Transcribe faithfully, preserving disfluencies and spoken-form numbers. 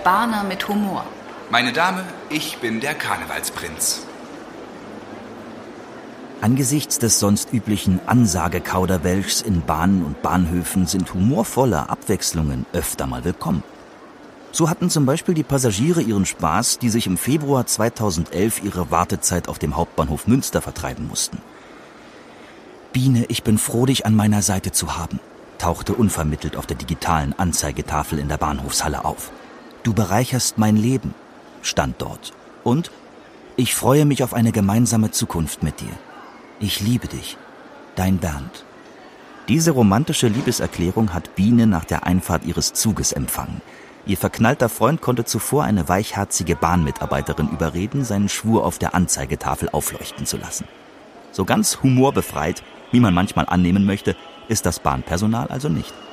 Bahner mit Humor. Meine Dame, ich bin der Karnevalsprinz. Angesichts des sonst üblichen Ansagekauderwelschs in Bahnen und Bahnhöfen sind humorvolle Abwechslungen öfter mal willkommen. So hatten zum Beispiel die Passagiere ihren Spaß, die sich im Februar zweitausendelf ihre Wartezeit auf dem Hauptbahnhof Münster vertreiben mussten. »Biene, ich bin froh, dich an meiner Seite zu haben«, tauchte unvermittelt auf der digitalen Anzeigetafel in der Bahnhofshalle auf. »Du bereicherst mein Leben«, stand dort. Und »Ich freue mich auf eine gemeinsame Zukunft mit dir. Ich liebe dich, dein Bernd.« Diese romantische Liebeserklärung hat Biene nach der Einfahrt ihres Zuges empfangen. Ihr verknallter Freund konnte zuvor eine weichherzige Bahnmitarbeiterin überreden, seinen Schwur auf der Anzeigetafel aufleuchten zu lassen. So ganz humorbefreit, wie man manchmal annehmen möchte, ist das Bahnpersonal also nicht.